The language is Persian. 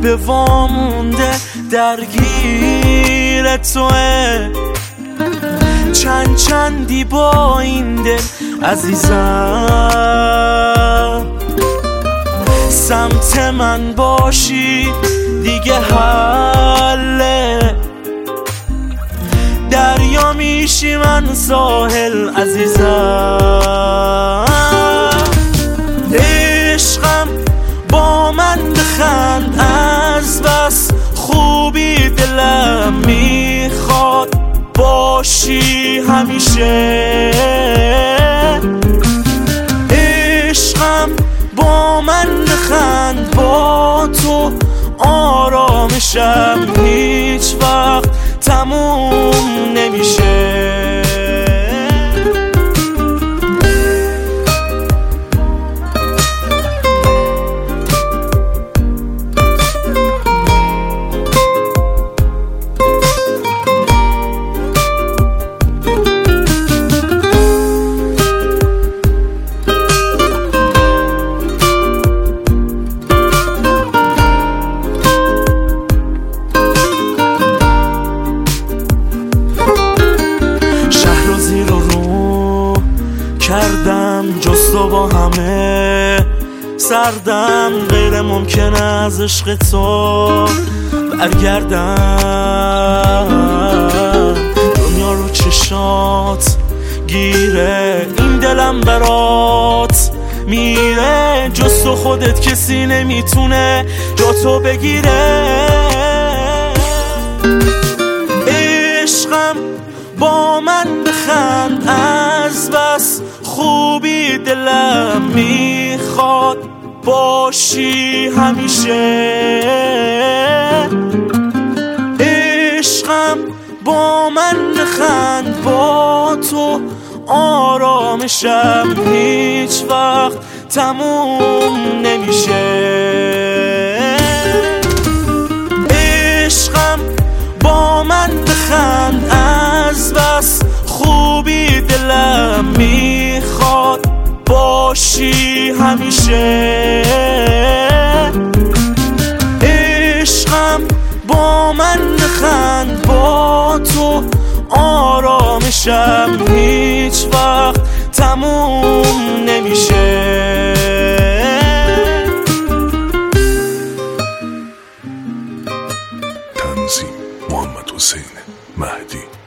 به وامونده درگیر توه. چندی با این دل عزیزم، سمت من باشی دیگه حله. دریا میشی من ساحل عزیزم. عشقم با من بخند از بس خوبی دلم میخواد باشی همیشه. عشقم با من بخند، با تو آرامشم هیچ وقت تموم نمیشه. کردم جستو با همه سردم، غیر ممکنه از عشق تو برگردم. دنیا رو چشات گیره، این دلم برات میره. جستو خودت کسی نمیتونه جا تو بگیره. عشقم با من بخند از بس خوبی دلم میخواد باشی همیشه. عشقم با من بخند، با تو آرامشم هیچ وقت تموم نمیشه. عشقم با من بخند از بس خوبی دلم میخواد باشی همیشه. عشقم با من بخند، با تو آرامشم هیچ وقت تموم نمیشه. تنظیم محمد حسین مهدی.